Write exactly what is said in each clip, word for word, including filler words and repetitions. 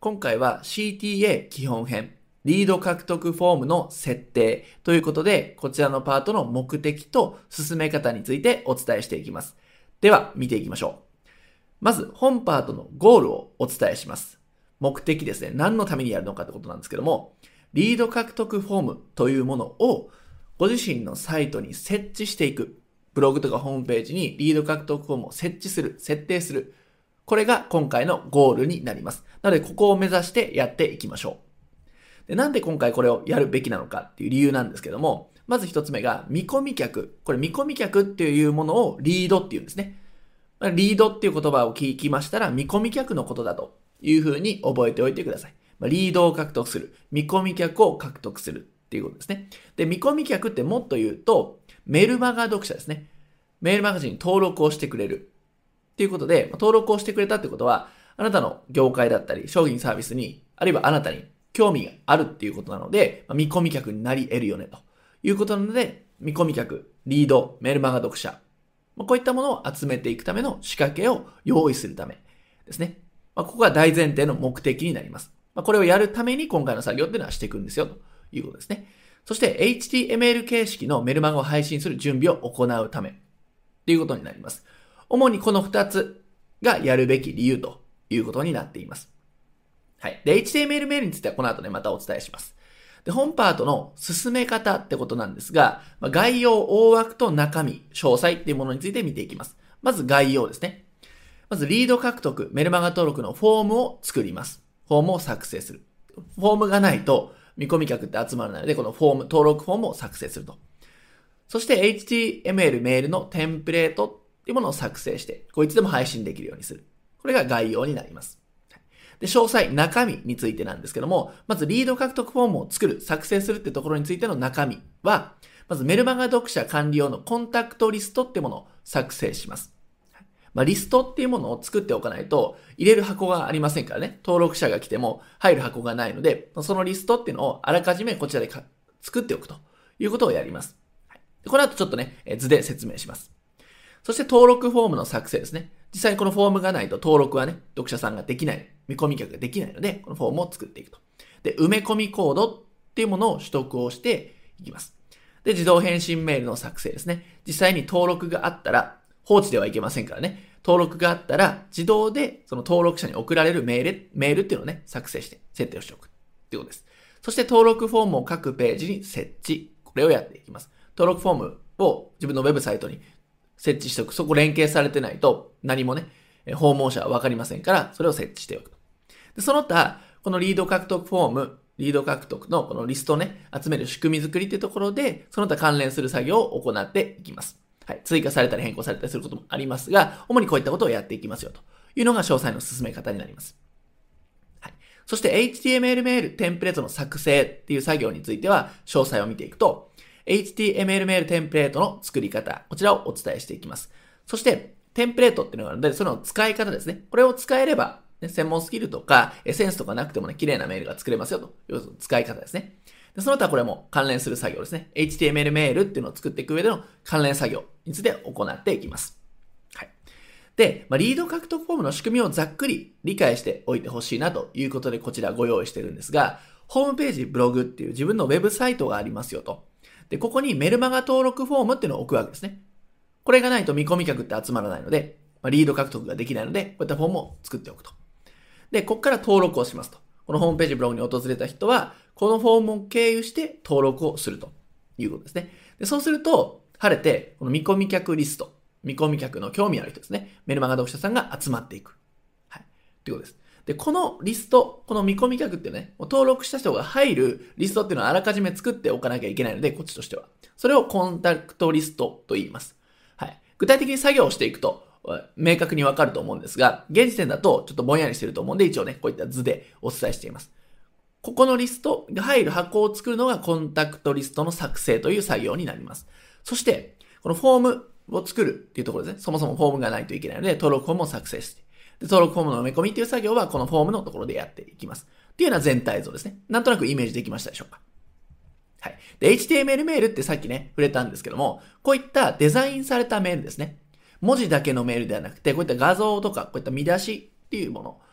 今回は シーティーエー 基本編、リード獲得フォームの設定ということで、こちらのパートの目的と進め方についてお伝えしていきます。では、見ていきましょう。まず、本パートのゴールをお伝えします。目的ですね。何のためにやるのかってことなんですけども、リード獲得フォームというものをご自身のサイトに設置していく。ブログとかホームページにリード獲得フォームを設置する、設定する。これが今回のゴールになります。なので、ここを目指してやっていきましょう。で、なんで今回これをやるべきなのかっていう理由なんですけども、まず一つ目が見込み客。これ見込み客っていうものをリードっていうんですね。リードっていう言葉を聞きましたら見込み客のことだというふうに覚えておいてください。リードを獲得する。見込み客を獲得するっていうことですね。で、見込み客ってもっと言うと、メルマガ読者ですね。メールマガジンに登録をしてくれる。っていうことで、登録をしてくれたってことは、あなたの業界だったり、商品サービスに、あるいはあなたに興味があるっていうことなので、見込み客になり得るよね、ということなので、見込み客、リード、メールマガ読者、こういったものを集めていくための仕掛けを用意するためですね。ここが大前提の目的になります。これをやるために今回の作業っていうのはしていくんですよ、ということですね。そして エイチティーエムエル 形式のメルマガを配信する準備を行うためということになります。主にこのふたつがやるべき理由ということになっています。はい。で、エイチティーエムエル メールについてはこの後ね、またお伝えします。で、本パートの進め方ってことなんですが、概要、大枠と中身、詳細っていうものについて見ていきます。まず概要ですね。まずリード獲得、メルマガ登録のフォームを作ります。フォームを作成する。フォームがないと見込み客って集まらないので、このフォーム、登録フォームを作成すると。そして エイチティーエムエル メールのテンプレートっていうものを作成して、こいつでも配信できるようにする。これが概要になります。で、詳細、中身についてなんですけども、まずリード獲得フォームを作る、作成するってところについての中身は、まずメルマガ読者管理用のコンタクトリストってものを作成します。まあ、リストっていうものを作っておかないと、入れる箱がありませんからね。登録者が来ても入る箱がないので、そのリストっていうのをあらかじめこちらで作っておくということをやります。この後ちょっとね、図で説明します。そして登録フォームの作成ですね。実際にこのフォームがないと登録はね、読者さんができない、見込み客ができないので、このフォームを作っていくと。で、埋め込みコードっていうものを取得をしていきます。で、自動返信メールの作成ですね。実際に登録があったら、放置ではいけませんからね。登録があったら、自動でその登録者に送られるメール、メールっていうのをね、作成して設定をしておくっていうことです。そして登録フォームを各ページに設置。これをやっていきます。登録フォームを自分のウェブサイトに設置しておく。そこ連携されてないと何もね、訪問者はわかりませんから、それを設置しておくと。で、その他、このリード獲得フォーム、リード獲得のこのリストをね、集める仕組み作りっていうところで、その他関連する作業を行っていきます。はい。追加されたり変更されたりすることもありますが、主にこういったことをやっていきますよというのが詳細の進め方になります。はい。そして エイチティーエムエル メール、テンプレートの作成っていう作業については、詳細を見ていくと、エイチティーエムエル メールテンプレートの作り方、こちらをお伝えしていきます。そして、テンプレートっていうのがあるので、その使い方ですね。これを使えれば、ね、専門スキルとか、エッセンスとかなくてもね、綺麗なメールが作れますよという使い方ですね。でその他これも関連する作業ですね。エイチティーエムエル メールっていうのを作っていく上での関連作業について行っていきます。はい。で、まあ、リード獲得フォームの仕組みをざっくり理解しておいてほしいなということで、こちらご用意してるんですが、ホームページ、ブログっていう自分のウェブサイトがありますよと。で、ここにメルマガ登録フォームっていうのを置くわけですね。これがないと見込み客って集まらないので、まあ、リード獲得ができないので、こういったフォームを作っておくと。で、ここから登録をしますと。このホームページ、ブログに訪れた人は、このフォームを経由して登録をするということですね。で、そうすると、晴れて、この見込み客リスト、見込み客の興味ある人ですね。メルマガ読者さんが集まっていく。はい。ということです。で、このリスト、この見込み客ってね、登録した人が入るリストっていうのはあらかじめ作っておかなきゃいけないので、こっちとしては。それをコンタクトリストと言います。はい。具体的に作業をしていくと、明確にわかると思うんですが、現時点だとちょっとぼんやりしてると思うんで、一応ね、こういった図でお伝えしています。ここのリストが入る箱を作るのがコンタクトリストの作成という作業になります。そして、このフォームを作るっていうところですね。そもそもフォームがないといけないので、登録フォームを作成して、で登録フォームの埋め込みっていう作業はこのフォームのところでやっていきます。っていうような全体像ですね。なんとなくイメージできましたでしょうか。はい。で、エイチティーエムエル メールってさっきね、触れたんですけども、こういったデザインされたメールですね。文字だけのメールではなくて、こういった画像とか、こういった見出しっていうもの、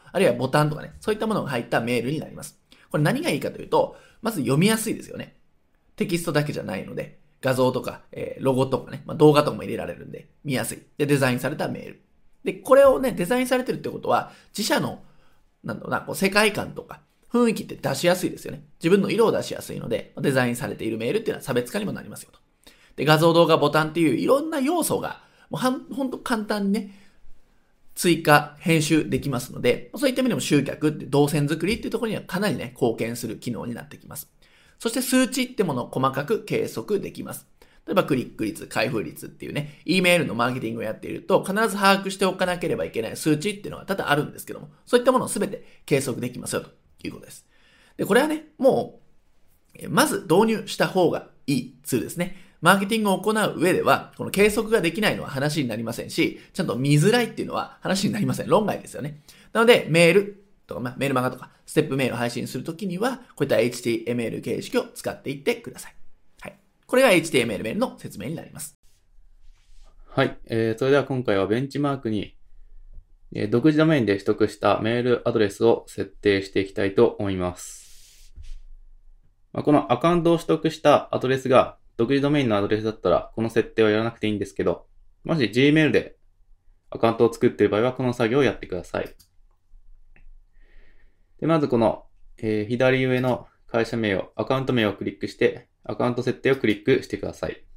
あるいはボタンとかね、そういったものが入ったメールになります。これ何がいいかというと、まず読みやすいですよね。テキストだけじゃないので、画像とか、えー、ロゴとかね、まあ、動画とかも入れられるんで、見やすい。で、デザインされたメール。で、これをね、デザインされてるってことは、自社の、なんだろうな、こう世界観とか、雰囲気って出しやすいですよね。自分の色を出しやすいので、デザインされているメールっていうのは差別化にもなりますよと。で、画像、動画、ボタンっていういろんな要素が、もうはん、ほんと簡単にね、追加、編集できますので、そういった意味でも集客って動線作りっていうところにはかなりね、貢献する機能になってきます。そして数値ってものを細かく計測できます。例えばクリック率、開封率っていうね、E メールのマーケティングをやっていると必ず把握しておかなければいけない数値っていうのが多々あるんですけども、そういったものをすべて計測できますよということです。で、これはね、もう、まず導入した方がいいツールですね。マーケティングを行う上では、この計測ができないのは話になりませんし、ちゃんと見づらいっていうのは話になりません。論外ですよね。なので、メールとか、まあ、メールマガとか、ステップメールを配信するときには、こういった エイチティーエムエル 形式を使っていってください。はい。これが エイチティーエムエル メールの説明になります。 はい。えー、それでは今回はベンチマークに、えー、独自ドメインで取得したメールアドレスを設定していきたいと思います。まあ、このアカウントを取得したアドレスが独自ドメインのアドレスだったら、この設定はやらなくていいんですけど、もし Gmail でアカウントを作っている場合は、この作業をやってください。で、まずこの、えー、左上の会社名を、アカウント名をクリックして、アカウント設定をクリックしてください。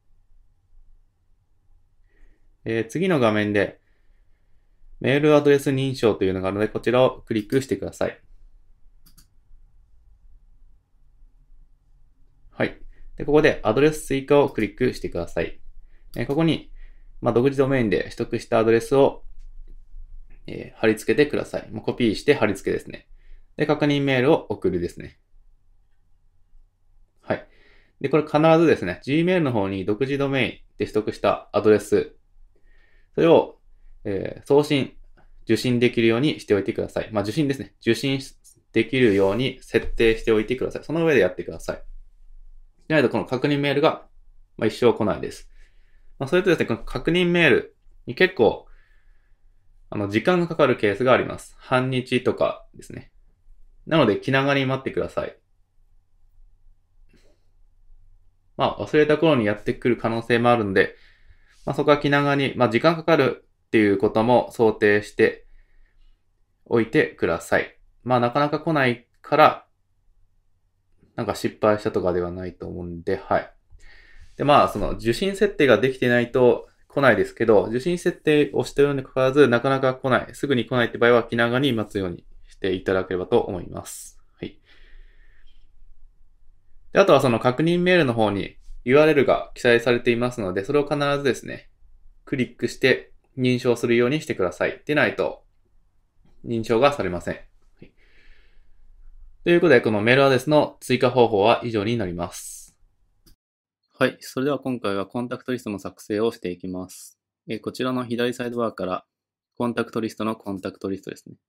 えー、次の画面で、メールアドレス認証というのがあるので、こちらをクリックしてください。はい。で、ここでアドレス追加をクリックしてください。えー、ここに、まあ、独自ドメインで取得したアドレスを、えー、貼り付けてください。もうコピーして貼り付けですね。で、確認メールを送るですね。はい。で、これ必ずですね、Gmail の方に独自ドメインで取得したアドレス、それを、えー、送信、受信できるようにしておいてください。まあ、受信ですね。受信できるように設定しておいてください。その上でやってください。でないとこの確認メールが、まあ、一生来ないです。まあ、それとですね、この確認メールに結構、あの、時間がかかるケースがあります。半日とかですね。なので、気長に待ってください。まあ、忘れた頃にやってくる可能性もあるんで、まあ、そこは気長に、まあ、時間かかるっていうことも想定しておいてください。まあ、なかなか来ないから、なんか失敗したとかではないと思うんで、はい。で、まあ、その受信設定ができてないと来ないですけど、受信設定をしているにもかかわらず、なかなか来ない、すぐに来ないって場合は気長に待つようにしていただければと思います。はい。で、あとはその確認メールの方に ユーアールエル が記載されていますので、それを必ずですね、クリックして認証するようにしてください。でないと認証がされません。はい、ということで、このメールアドレスの追加方法は以上になります。はい。それでは今回はコンタクトリストの作成をしていきます。えー、こちらの左サイドバーからコンタクトリストのコンタクトリストですね。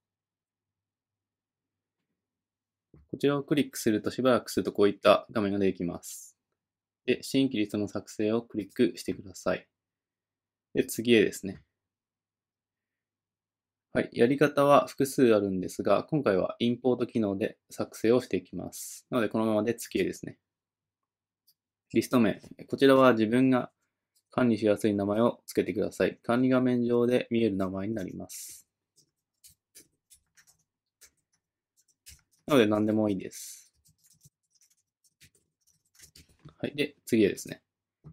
こちらをクリックするとしばらくするとこういった画面が出てきます。で、新規リストの作成をクリックしてください。で、次へですね。はい。やり方は複数あるんですが、今回はインポート機能で作成をしていきます。なので、このままで次へですね。リスト名。こちらは自分が管理しやすい名前を付けてください。管理画面上で見える名前になります。なので、何でもいいです。はい。で、次へですね。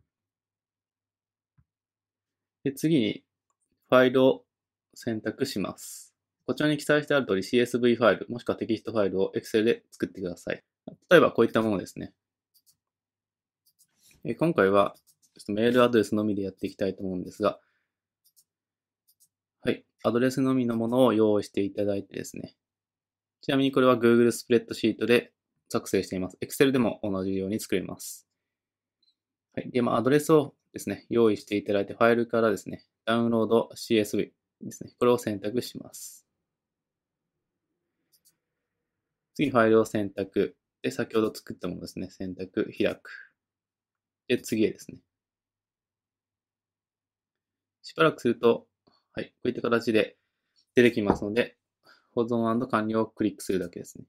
で、次に、ファイルを選択します。こちらに記載してある通り シーエスブイ ファイル、もしくはテキストファイルを Excel で作ってください。例えばこういったものですね。今回はちょっとメールアドレスのみでやっていきたいと思うんですが、はい。アドレスのみのものを用意していただいてですね。ちなみにこれは Google スプレッドシートで作成しています。Excel でも同じように作れます。はい。で、まあ、アドレスをですね、用意していただいて、ファイルからですね、ダウンロード シーエスブイ ですね。これを選択します。次にファイルを選択。で、先ほど作ったものですね。選択、開く。で、次へですね。しばらくすると、はい、こういった形で出てきますので、 保存&完了をクリックするだけですね。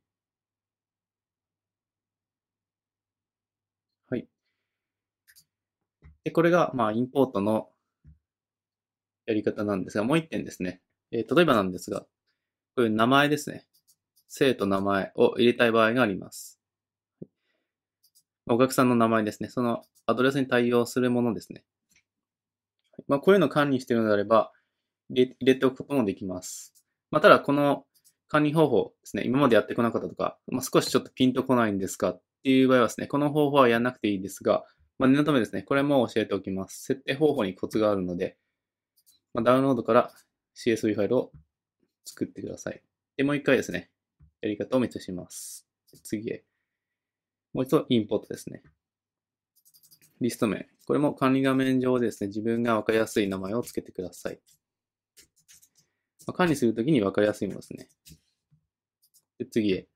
はい。で、これが、まあ、インポートのやり方なんですが、もう一点ですね。えー、例えばなんですが、こういう名前ですね。生徒名前を入れたい場合があります。お客さんの名前ですね。そのアドレスに対応するものですね。まあ、こういうのを管理しているのであれば、入れ、入れておくこともできます。まあ、ただ、この管理方法ですね、今までやってこなかったとか、まあ、少しちょっとピンとこないんですかっていう場合はですね、この方法はやらなくていいですが、まあ、念のためですね、これも教えておきます。設定方法にコツがあるので、まあ、ダウンロードから シーエスブイ ファイルを作ってください。で、もう一回ですね、やり方を見せします。次へ。もう一度インポートですね。リスト名。これも管理画面上でですね、自分がわかりやすい名前をつけてください。まあ、管理するときにわかりやすいものですね。で、次へ。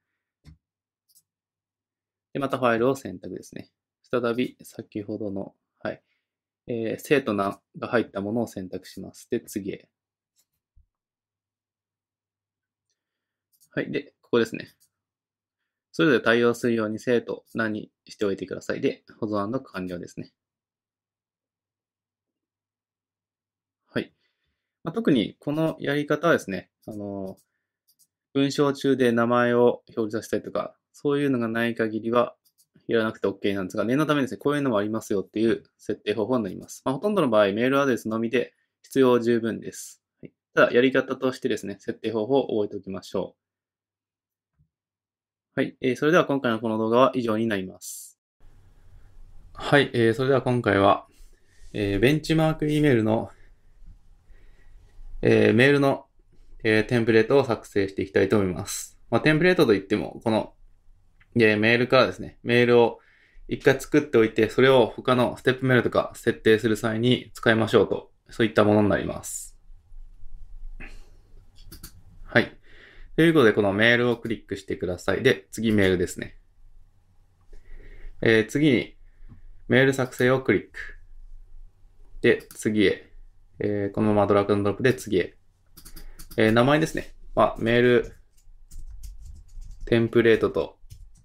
で、またファイルを選択ですね。再び先ほどの、はい、えー、生徒名が入ったものを選択します。で、次へ。はい。で、ここですね。それぞれ対応するように生徒名にしておいてください。で、保存&完了ですね。はい。まあ、特にこのやり方はですね、あの、文章中で名前を表示させたりとか、そういうのがない限りはやらなくて OK なんですが、念のためですね、こういうのもありますよっていう設定方法になります。まあ、ほとんどの場合、メールアドレスのみで必要十分です。はい、ただ、やり方としてですね、設定方法を覚えておきましょう。はい、えー、それでは今回のこの動画は以上になります。はい、えー、それでは今回は、えー、ベンチマーク E メールの、えー、メールの、えー、テンプレートを作成していきたいと思います。まあ、テンプレートといっても、こので、メールからですね、メールを一回作っておいて、それを他のステップメールとか設定する際に使いましょうと、そういったものになります。はい。ということで、このメールをクリックしてください。で、次メールですね。えー、次に、メール作成をクリック。で、次へ。えー、このままドラッグ&ドロップで次へ。えー、名前ですね。まあ、メール、テンプレートと、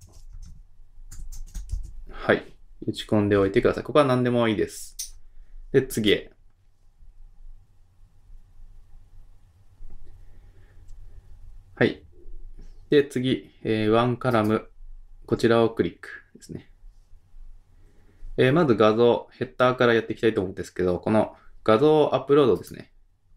はい。打ち込んでおいてください。ここは何でもいいです。で、次へ。はい。で、次、えー、ワンカラム、こちらをクリックですね。えー、まず画像、ヘッダーからやっていきたいと思うんですけど、この画像アップロードですね。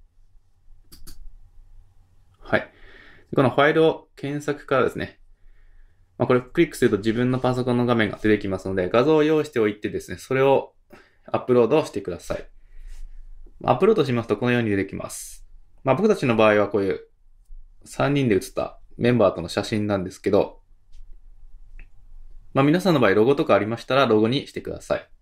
はい。このファイルを検索からですね。まあ、これクリックすると自分のパソコンの画面が出てきますので、画像を用意しておいてですね、それをアップロードしてください。アップロードしますとこのように出てきます。まあ、僕たちの場合はこういうさんにんで写ったメンバーとの写真なんですけど、まあ、皆さんの場合ロゴとかありましたらロゴにしてください。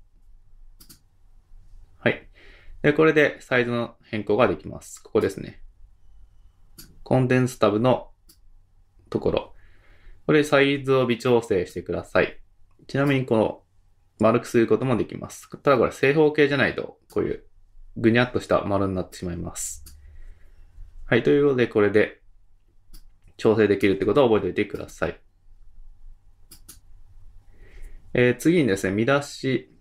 はい。で、これでサイズの変更ができます。ここですね。コンテンツタブのところ。これサイズを微調整してください。ちなみにこの丸くすることもできます。ただこれ正方形じゃないとこういうぐにゃっとした丸になってしまいます。はい。ということでこれで調整できるってことを覚えておいてください。えー、次にですね、見出し。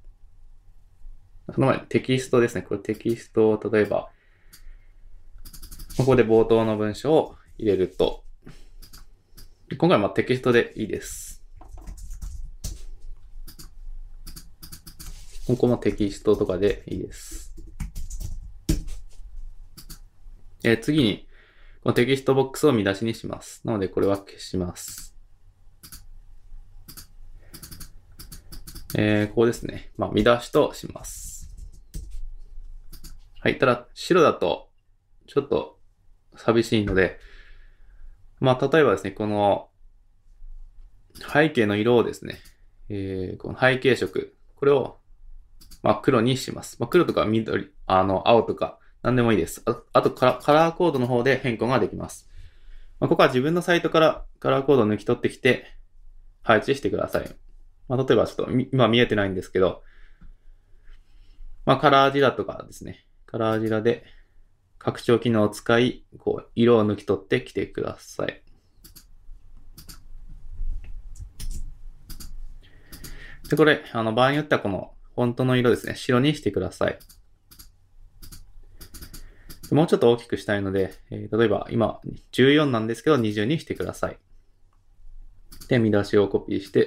その前にテキストですね。これテキストを例えば、ここで冒頭の文章を入れると、今回はテキストでいいです。ここもテキストとかでいいです。えー、次に、このテキストボックスを見出しにします。なので、これは消します。えー、ここですね。まあ、見出しとします。はい。ただ、白だと、ちょっと寂しいので、まあ、例えばですね、この背景の色をですね、えー、この背景色、これを、まあ、黒にします。まあ、黒とか緑、あの、青とか、何でもいいです。あ, あとカラ、カラーコードの方で変更ができます。まあ、ここは自分のサイトからカラーコードを抜き取ってきて、配置してください。まあ、例えばちょっと今見えてないんですけど、まあ、カラージラとかですね。カラージラで、 拡張機能を使い、こう、色を抜き取ってきてください。で、これ、あの、場合によってはこの、フォントの色ですね、白にしてください。もうちょっと大きくしたいので、えー、例えば今じゅうよんなんですけどにじゅうにしてください。で、見出しをコピーして、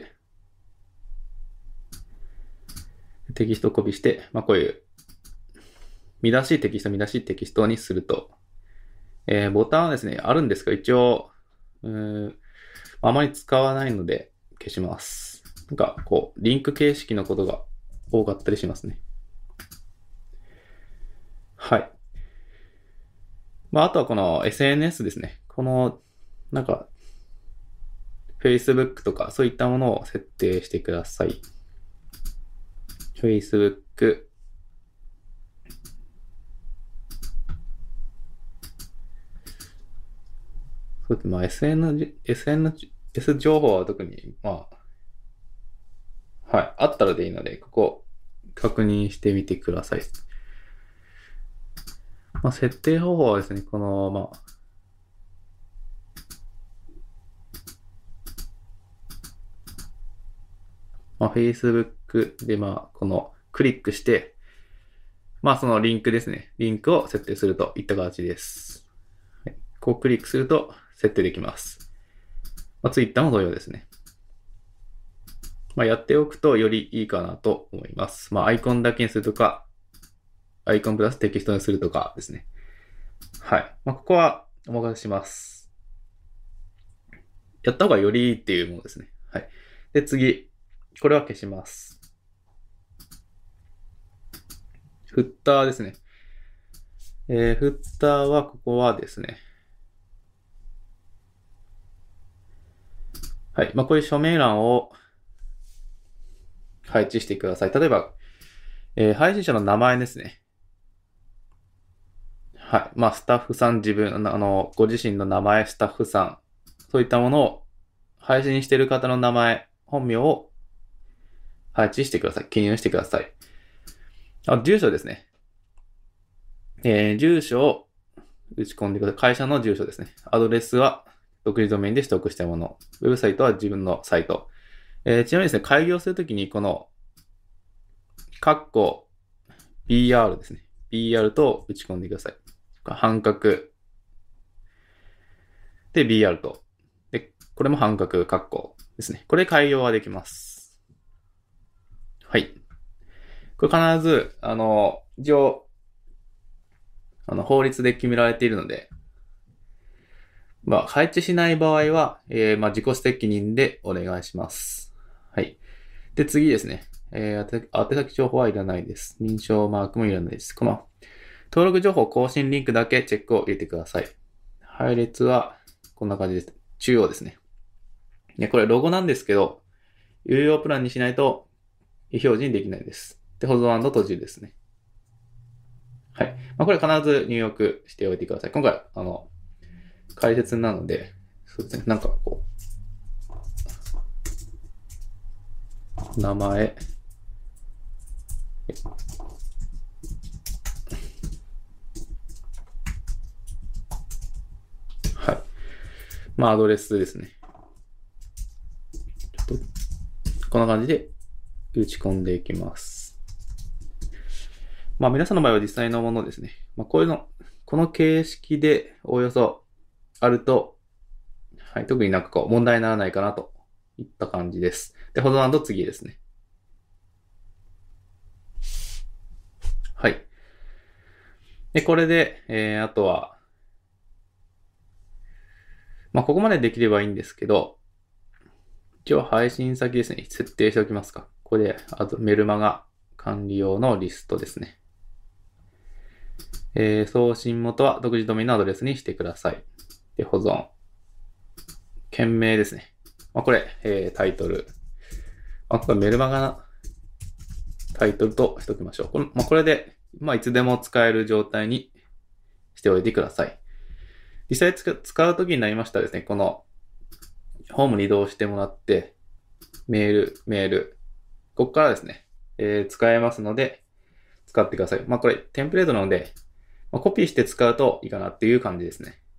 テキストをコピーして、まあ、こういう、見出しテキスト見出しテキストにすると、えー、ボタンはですね、あるんですが、一応、うーん、あまり使わないので消します。なんか、こう、リンク形式のことが多かったりしますね。はい。まあ、あとはこの エスエヌエス ですね。この、なんか、Facebook とかそういったものを設定してください。Facebook。そうですね。まあ、エスエヌ、エスエヌエス 情報は特に、まあ、はい。あったらでいいので、ここ、確認してみてください。まあ、設定方法はですね、この、まあ、まあ、Facebook で、まあ、この、クリックして、まあ、そのリンクですね。リンクを設定するといった形です。はい、こうクリックすると設定できます。まあ、Twitter も同様ですね。まあ、やっておくとよりいいかなと思います。まあ、アイコンだけにするとか、アイコンプラステキストにするとかですね。はい。まあ、ここはお任せします。やった方がよりいいっていうものですね。はい。で、次。これは消します。フッターですね。えー、フッターは、ここはですね。はい。まあ、こういう署名欄を配置してください。例えば、えー、配信者の名前ですね。はい。まあ、スタッフさん、自分、あの、ご自身の名前、スタッフさん、そういったものを配信している方の名前、本名を配置してください。記入してください。あ、住所ですね。えー、住所を打ち込んでください。会社の住所ですね。アドレスは独自ドメインで取得したもの。ウェブサイトは自分のサイト。えー、ちなみにですね、開業するときにこの、カッコ ビーアール ですね。ビーアール と打ち込んでください。半角。で、ビーアール と。で、これも半角、カッコですね。これ開業はできます。はい。これ必ず、あの、一応、あの、法律で決められているので、まあ、配置しない場合は、えー、まあ、自己責任でお願いします。はい。で、次ですね。えー、宛先情報はいらないです。認証マークもいらないです。この、登録情報更新リンクだけチェックを入れてください。配列は、こんな感じです。中央ですね。ね、これロゴなんですけど、有料プランにしないと、非表示にできないです。で、保存&閉じるですね。はい。まあ、これ必ず入力しておいてください。今回、あの、解説なので、そうですね、なんかこう、名前、はい。まあ、アドレスですね。ちょっと、こんな感じで打ち込んでいきます。まあ、皆さんの場合は実際のものですね。まあ、こういうの、この形式でおおよそあると、はい、特になんかこう問題にならないかなといった感じです。で、保存&次ですね。はい。で、これで、えー、あとは、まあ、ここまでできればいいんですけど、一応配信先ですね、設定しておきますか。これで、あとメルマガ管理用のリストですね。えー、送信元は独自ドメインのアドレスにしてください。で、保存。件名ですね。まあ、これ、えー、タイトル。まあ、これメルマガなタイトルとしておきましょう。これ、まあ、これで、まあ、いつでも使える状態にしておいてください。実際使うときになりましたらですね、この、ホームに移動してもらって、メール、メール。ここからですね、えー、使えますので、使ってください。まあ、これ、テンプレートなので、 まあ、コピーして使うといいかなっていう感じですね。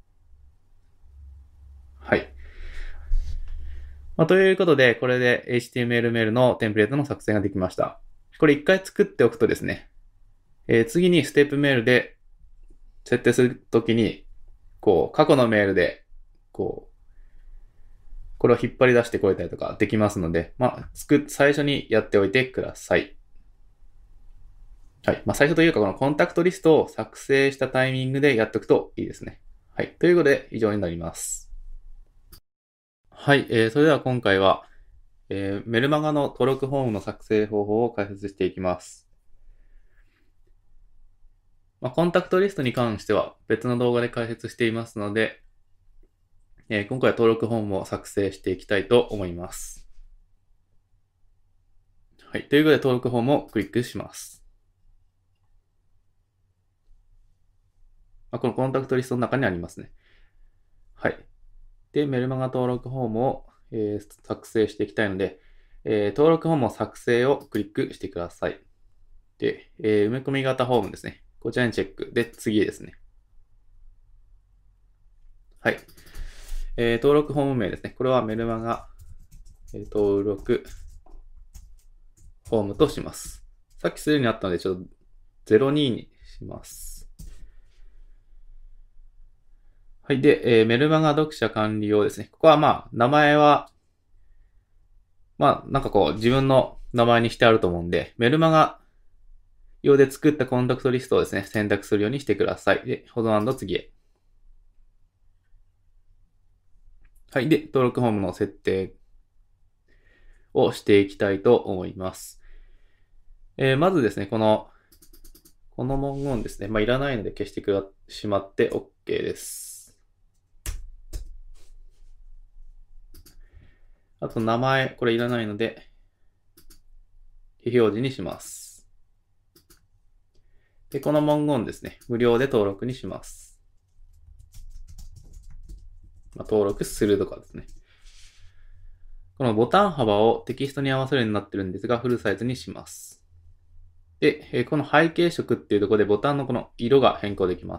はい。まあ、ということで、これで エイチティーエムエル メールのテンプレートの作成ができました。これ一回作っておくとですね、えー、次にステップメールで設定するときに、こう、過去のメールで、こう、これを引っ張り出してこれたりとかできますので、まあ、作っ、最初にやっておいてください。はい。まあ、最初というか、このコンタクトリストを作成したタイミングでやっておくといいですね。はい。ということで、以上になります。はい。えー、それでは今回は、えー、メルマガの登録フォームの作成方法を解説していきます。まあ、コンタクトリストに関しては別の動画で解説していますので、えー、今回は登録フォームを作成していきたいと思います。はい。ということで登録フォームをクリックします。まあ、このコンタクトリストの中にありますね。はい。で、メルマガ登録フォームを、えー、作成していきたいので、えー、登録フォームを作成をクリックしてください。で、えー、埋め込み型フォームですね。こちらにチェック。で、次ですね。はい。えー、登録フォーム名ですね。これはメルマガ、えー、登録フォームとします。さっきすでにあったので、ちょっとゼロににします。はい。で、えー、メルマガ読者管理用ですね。ここはまあ、名前は、まあ、なんかこう、自分の名前にしてあると思うんで、メルマガ用で作ったコンタクトリストをですね、選択するようにしてください。で、保存&次へ。はい。で、登録フォームの設定をしていきたいと思います。えー、まずですね、この、この文言ですね。まあ、いらないので消してくだしまって OK です。あと、名前、これいらないので、非表示にします。で、この文言ですね、無料で登録にします。まあ、登録するとかですね。このボタン幅をテキストに合わせるようになってるんですが、フルサイズにします。で、この背景色っていうところでボタンのこの色が変更できます。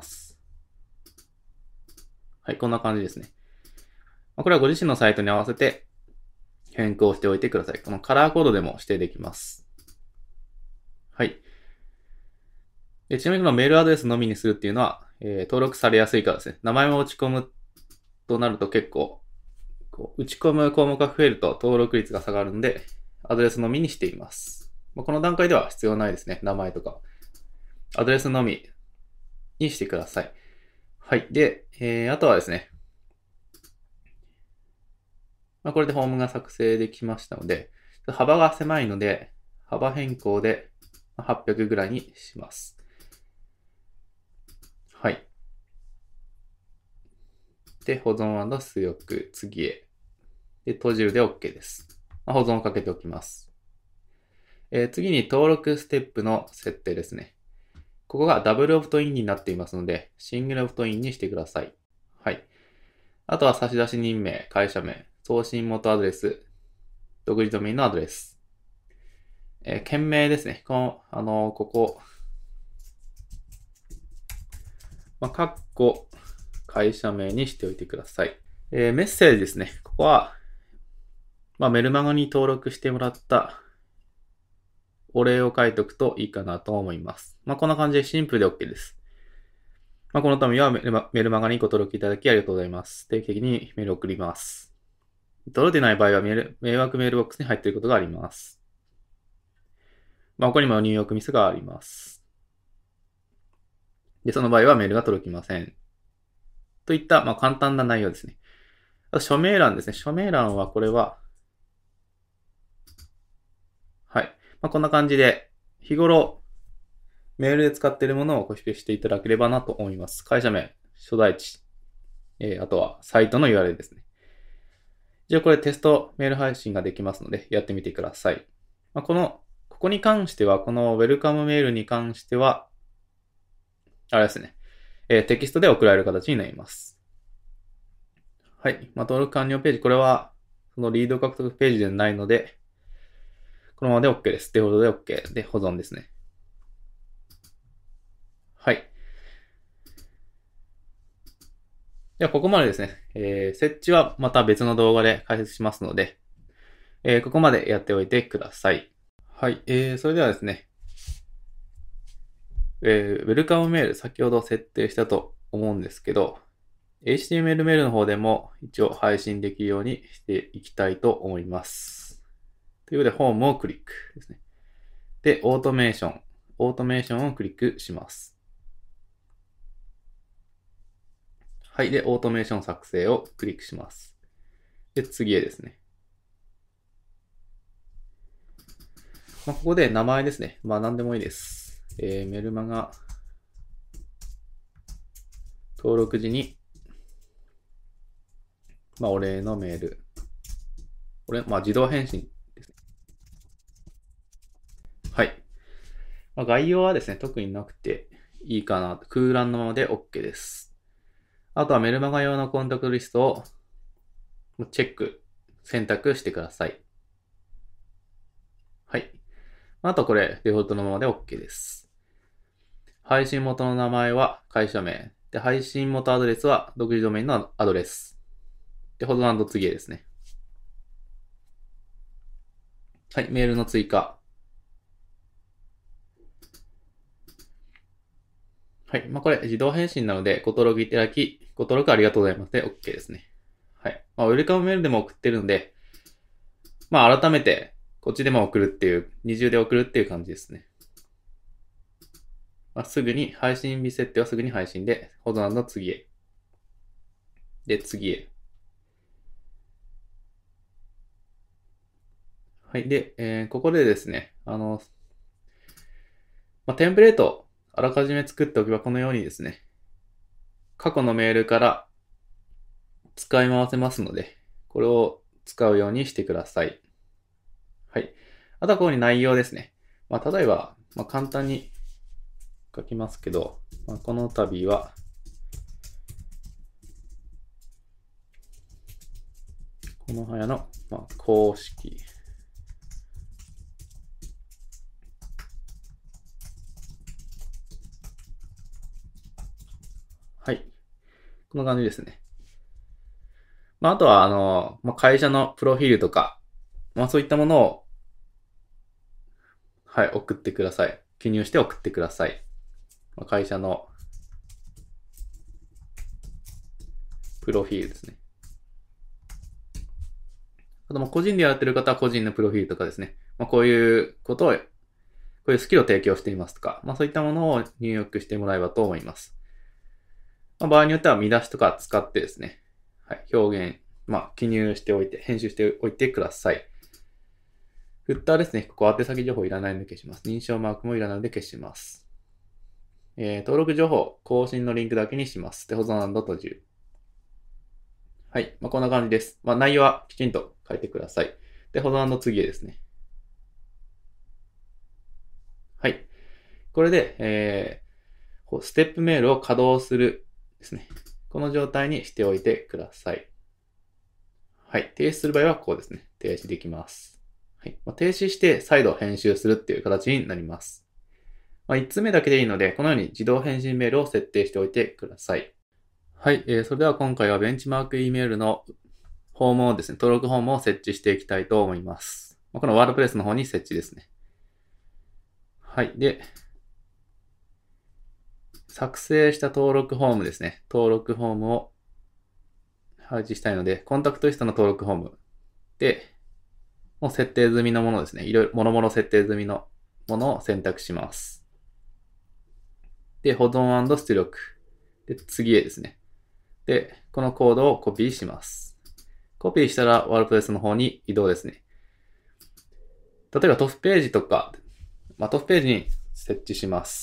はい、こんな感じですね。これはご自身のサイトに合わせて変更しておいてください。このカラーコードでも指定できます。はい。でちなみにこのメールアドレスのみにするっていうのは、えー、登録されやすいからですね。名前を打ち込むとなると結構、こう打ち込む項目が増えると登録率が下がるので、アドレスのみにしています。この段階では必要ないですね。名前とか。アドレスのみにしてください。はい。で、えー、あとはですね。まあ、これでフォームが作成できましたので、幅が狭いので、幅変更ではっぴゃくぐらいにします。はい。で、保存&出力、次へ。で、閉じるで OK です。まあ、保存をかけておきます。えー、次に登録ステップの設定ですね。ここがダブルオプトインになっていますので、シングルオプトインにしてください。はい。あとは差出人名、会社名、送信元アドレス、独自ドメインのアドレス。えー、件名ですね。この、あのー、ここ、まあ、カッコ、会社名にしておいてください。えー、メッセージですね。ここは、まあ、メルマガに登録してもらったお礼を書いておくといいかなと思います。まあ、こんな感じでシンプルで OK です。まあ、このためにはメルマメルマガにご登録いただきありがとうございます。定期的にメールを送ります。届いてない場合はメール迷惑メールボックスに入っていることがあります。まあ、他にも入力ミスがあります。で、その場合はメールが届きません。といった、まあ、簡単な内容ですね。あと、署名欄ですね。署名欄はこれは、はい。まあ、こんな感じで、日頃、メールで使っているものをコピペしていただければなと思います。会社名、所在地、えー、あとはサイトの ユーアールエル ですね。じゃあこれテストメール配信ができますので、やってみてください。まあ、この、ここに関しては、このウェルカムメールに関しては、あれですね、えー、テキストで送られる形になります。はい。まあ、登録完了ページ、これは、そのリード獲得ページでないので、このままで OK です。デフォルトで OK で保存ですね。はい。 では、ここまでですね、えー、設置はまた別の動画で解説しますので、えー、ここまでやっておいてください。はい、えー、それではですね、えー、ウェルカムメール先ほど設定したと思うんですけど、エイチティーエムエル メールの方でも一応配信できるようにしていきたいと思います。ということで、ホームをクリックですね。で、オートメーション。オートメーションをクリックします。はい。で、オートメーション作成をクリックします。で、次へですね。まあ、ここで名前ですね。まあ、何でもいいです。えー、メルマガ登録時に、まあ、お礼のメール。これ、まあ、自動返信ですね。はい。まあ、概要はですね、特になくていいかな。空欄のままで OK です。あとはメルマガ用のコンタクトリストをチェック、選択してください。はい。あとこれ、デフォルトのままで OK です。配信元の名前は会社名。で、配信元アドレスは独自ドメインのアドレス。で、保存&次へですね。はい、メールの追加。はい。まあ、これ自動返信なので、ご登録いただき、ご登録ありがとうございますで OK ですね。はい。まあ、ウェルカムメールでも送ってるので、まあ、改めて、こっちでも送るっていう、二重で送るっていう感じですね。まあ、すぐに、配信日設定はすぐに配信で、保存&次へ。で、次へ。はい。で、えー、ここでですね、あの、まあ、テンプレート、あらかじめ作っておけばこのようにですね、過去のメールから使い回せますので、これを使うようにしてください。はい。あとはここに内容ですね。まあ、例えば、まあ、簡単に書きますけど、まあ、この度は、この早の、まあ、公式。はい。こんな感じですね。まあ、あとは、あの、まあ、会社のプロフィールとか、まあ、そういったものを、はい、送ってください。記入して送ってください。まあ、会社のプロフィールですね。あと、まあ、個人でやってる方は個人のプロフィールとかですね。まあ、こういうことを、こういうスキルを提供していますとか、まあ、そういったものを入力してもらえばと思います。まあ、場合によっては見出しとか使ってですね、はい、表現、まあ、記入しておいて、編集しておいてください。フッターですね。ここ宛先情報いらないので消します。認証マークもいらないので消します。えー、登録情報、更新のリンクだけにします。で、保存&閉じる。はい。まあ、こんな感じです。まあ、内容はきちんと書いてください。で、保存&次へですね。はい。これで、えー、ステップメールを稼働するですね。この状態にしておいてください。はい。停止する場合はこうですね。停止できます。はい。まあ、停止して再度編集するっていう形になります。まあ、いちつめだけでいいので、このように自動返信メールを設定しておいてください。はい。えー、それでは今回はベンチマーク E メールのフォームをですね、登録フォームを設置していきたいと思います。まあ、このワードプレスの方に設置ですね。はい。で、作成した登録フォームですね。登録フォームを配置したいので、コンタクトリストの登録フォームで、もう設定済みのものですね。いろいろ、もろもろ設定済みのものを選択します。で、保存&出力。で、次へですね。で、このコードをコピーします。コピーしたらワードプレスの方に移動ですね。例えばトップページとか、まあ、トップページに設置します。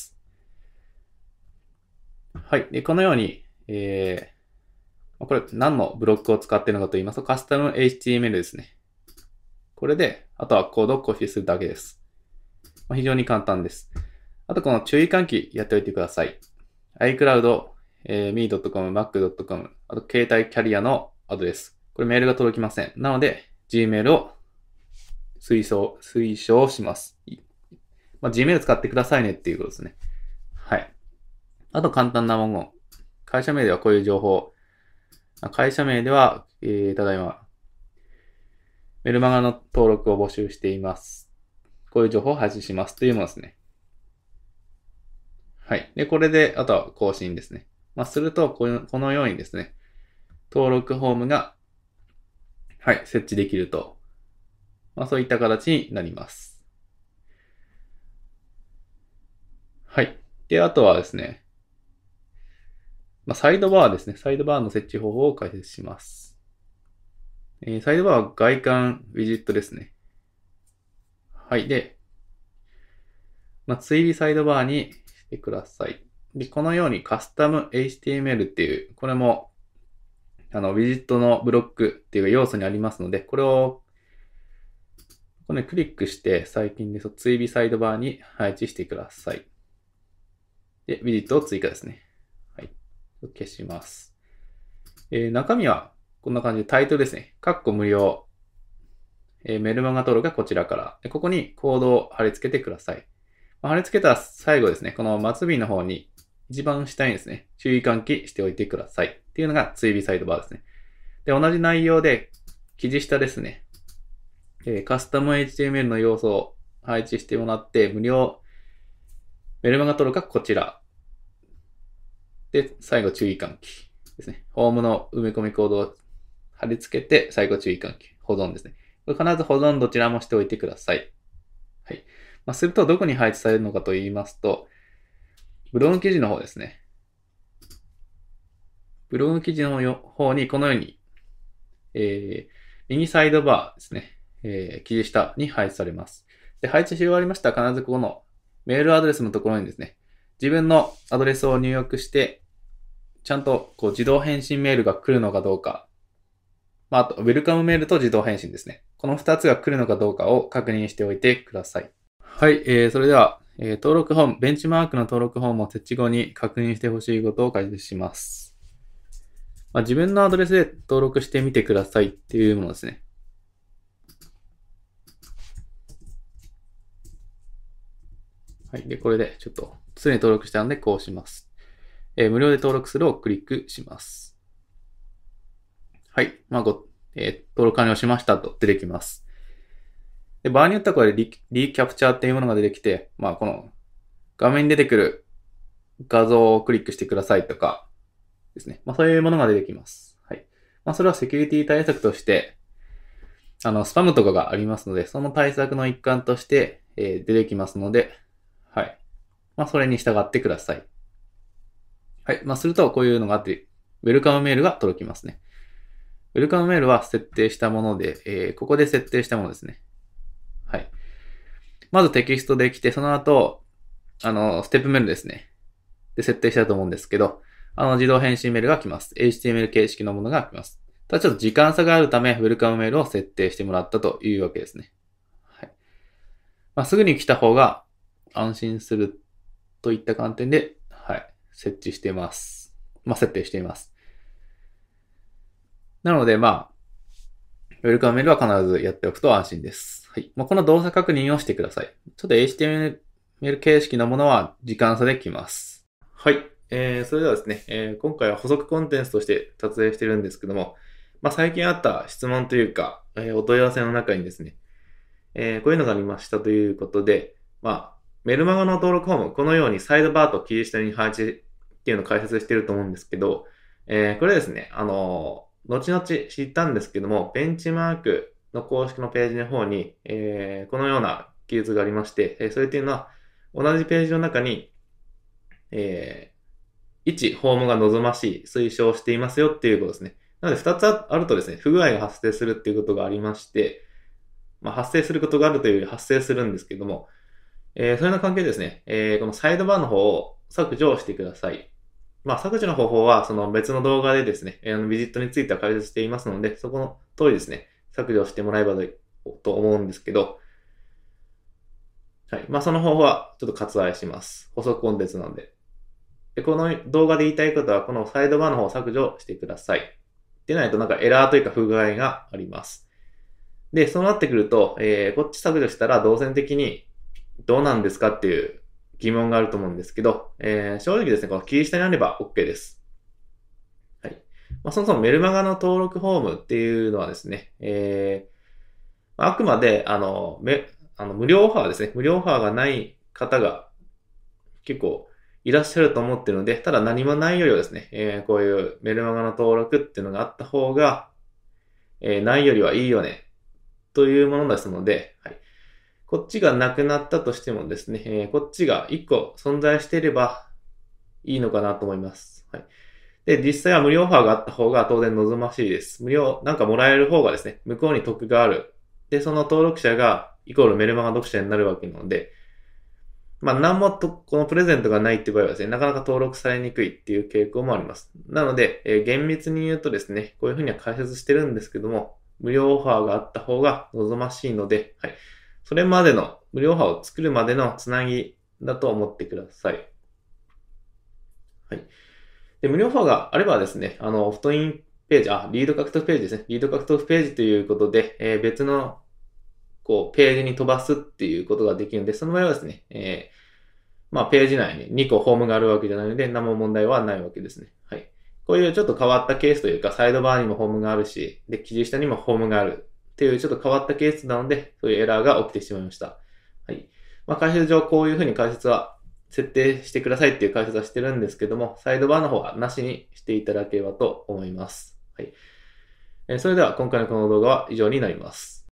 はい。で、このように、えー、これ何のブロックを使っているのかと言いますと、カスタム エイチティーエムエル ですね。これで、あとはコードをコピーするだけです。まあ、非常に簡単です。あとこの注意喚起やっておいてください。iCloud、えー、me ドットコム、マック ドットコム、あと携帯キャリアのアドレス。これメールが届きません。なので、Gmail を推奨、推奨します。まあ、Gmail 使ってくださいねっていうことですね。はい。あと簡単な文言。会社名ではこういう情報。 会社名では、えー、ただいま、メルマガの登録を募集しています。こういう情報を配信しますというものですね。はい。で、これで、あとは更新ですね。まあ、すると、このようにですね、登録フォームが、はい、設置できると。まあ、そういった形になります。はい。で、あとはですね、まあ、サイドバーですね。サイドバーの設置方法を解説します。えー、サイドバーは外観ウィジェットですね。はい。で、まあ、追尾サイドバーにしてください。で、このようにカスタム エイチティーエムエル っていう、これも、あの、ウィジェットのブロックっていう要素にありますので、これを、これクリックして、最近ですと追尾サイドバーに配置してください。で、ウィジェットを追加ですね。はい。消します。えー、中身は、こんな感じでタイトルですね。カッコ無料。えー、メルマガ登録がこちらから。でここにコードを貼り付けてください。貼り付けたら最後ですね、この末尾の方に一番下にですね、注意喚起しておいてください。っていうのが追尾サイドバーですね。で、同じ内容で、記事下ですね、えー、カスタム エイチティーエムエル の要素を配置してもらって、無料メルマガ登録がこちら。で、最後注意喚起ですね。ホームの埋め込みコードを貼り付けて、最後注意喚起。保存ですね。これ必ず保存どちらもしておいてください。はい。まあ、するとどこに配置されるのかと言いますと、ブログ記事の方ですね。ブログ記事の方にこのように、えー、右サイドバーですね。えー、記事下に配置されます。で、配置し終わりましたら必ずこのメールアドレスのところにですね、自分のアドレスを入力して、ちゃんとこう自動返信メールが来るのかどうか、まあ、あと、ウェルカムメールと自動返信ですね。この二つが来るのかどうかを確認しておいてください。はい、えー、それでは、えー、登録フォーム、ベンチマークの登録フォームを設置後に確認してほしいことを解説します。まあ、自分のアドレスで登録してみてくださいっていうものですね。はい。で、これでちょっと、すでに登録したのでこうします。えー、無料で登録するをクリックします。はい。まあ、ご、えー、登録完了しましたと出てきます。で、場合によってはこれリ、リキャプチャーっていうものが出てきて、まあ、この画面に出てくる画像をクリックしてくださいとかですね。まあ、そういうものが出てきます。はい。まあ、それはセキュリティ対策として、あの、スパムとかがありますので、その対策の一環として、えー、出てきますので、はい。まあ、それに従ってください。はい。まあ、すると、こういうのがあって、ウェルカムメールが届きますね。ウェルカムメールは設定したもので、えー、ここで設定したものですね。はい。まずテキストで来て、その後、あの、ステップメールですね。で、設定したと思うんですけど、あの、自動返信メールが来ます。エイチティーエムエル 形式のものが来ます。ただちょっと時間差があるため、ウェルカムメールを設定してもらったというわけですね。はい。まあ、すぐに来た方が安心するといった観点で、はい、設置しています。まあ、設定しています。なので、まあ、ウェルカムメールは必ずやっておくと安心です。はい。まあ、この動作確認をしてください。ちょっと エイチティーエムエル 形式のものは時間差で来ます。はい。えー、それではですね、えー、今回は補足コンテンツとして撮影してるんですけども、まあ、最近あった質問というか、えー、お問い合わせの中にですね、えー、こういうのがありましたということで、まあ、メルマガの登録フォーム、このようにサイドバーと記事下に配置っていうのを解説してると思うんですけど、えー、これですね、あのー、後々知ったんですけども、ベンチマークの公式のページの方に、えー、このような記述がありまして、えー、それっていうのは、同じページの中に、えー、いち、フォームが望ましい、推奨していますよっていうことですね。なので、ふたつあるとですね、不具合が発生するっていうことがありまして、まあ、発生することがあるというより発生するんですけども、えー、それの関係でですね、えー、このサイドバーの方を削除をしてください。まあ、削除の方法は、その別の動画でですね、えー、ビジットについては解説していますので、そこの通りですね、削除してもらえばと思うんですけど、はい。まあ、その方法はちょっと割愛します。補足コンテンツなので。で、この動画で言いたいことは、このサイドバーの方を削除してください。でないとなんかエラーというか不具合があります。で、そうなってくると、えー、こっち削除したら動線的にどうなんですかっていう疑問があると思うんですけど、えー、正直ですね、この切り下にあれば OK です。はい。 まあ、そもそもメルマガの登録フォームっていうのはですね、えー、あくまで、あの、め、あの、無料オファーですね。無料オファーがない方が結構いらっしゃると思ってるので、ただ何もないよりはですね、えー、こういうメルマガの登録っていうのがあった方が、えー、ないよりはいいよね、というものですので、はい。こっちがなくなったとしてもですね、えー、こっちがいっこ存在していればいいのかなと思います。はい。で、実際は無料オファーがあった方が当然望ましいです。無料、なんかもらえる方がですね、向こうに得がある。で、その登録者がイコールメルマガ読者になるわけなので、まあ、何もと、このプレゼントがないっていう場合はですね、なかなか登録されにくいっていう傾向もあります。なので、えー、厳密に言うとですね、こういうふうには解説してるんですけども、無料オファーがあった方が望ましいので、はい。それまでの、無料オファーを作るまでのつなぎだと思ってください。はい。で、無料オファーがあればですね、あの、オフトインページ、あ、リード獲得ページですね。リード獲得ページということで、えー、別の、こう、ページに飛ばすっていうことができるので、その場合はですね、えーまあ、ページ内ににこフォームがあるわけじゃないので、何も問題はないわけですね。はい。こういうちょっと変わったケースというか、サイドバーにもフォームがあるし、で、記事下にもフォームがあるっていうちょっと変わったケースなので、そういうエラーが起きてしまいました。はい。まあ、解説上こういうふうに解説は設定してくださいっていう解説はしてるんですけども、サイドバーの方はなしにしていただければと思います。はい。それでは今回のこの動画は以上になります。